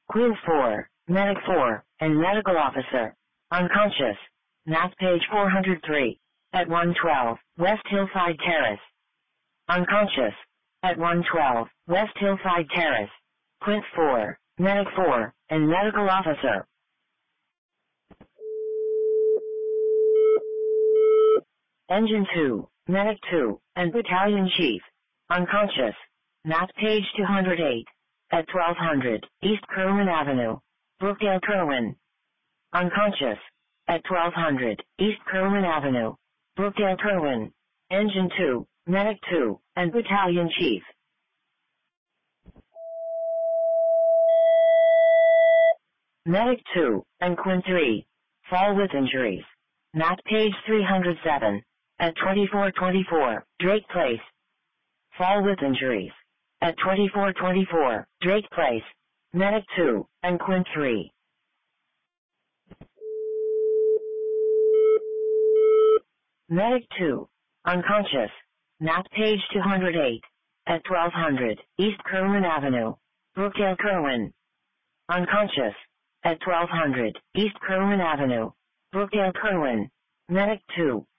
Queen 4, Medic 4, and Medical Officer. Unconscious. Math page 403. At 112, West Hillside Terrace. Unconscious. At 112, West Hillside Terrace. Quint 4, Medic 4, and Medical Officer. Engine 2, Medic 2, and Battalion Chief. Unconscious. Math page 208. At 1200, East Kerwin Avenue. Brookdale, Kerwin. Unconscious. At 1200, East Kerwin Avenue. Brookdale, Kerwin. Engine 2, Medic 2, and Battalion Chief. Medic 2, and Quint 3. Fall with injuries. Math page 307. At 2424, Drake Place. Fall with injuries. At 2424, Drake Place. Medic 2, and Quint 3. Medic 2. Unconscious. Math page 208. At 1200, East Kerwin Avenue. Brookdale, Kerwin. Unconscious. At 1200, East Kerwin Avenue. Brookdale, Kerwin. Medic 2.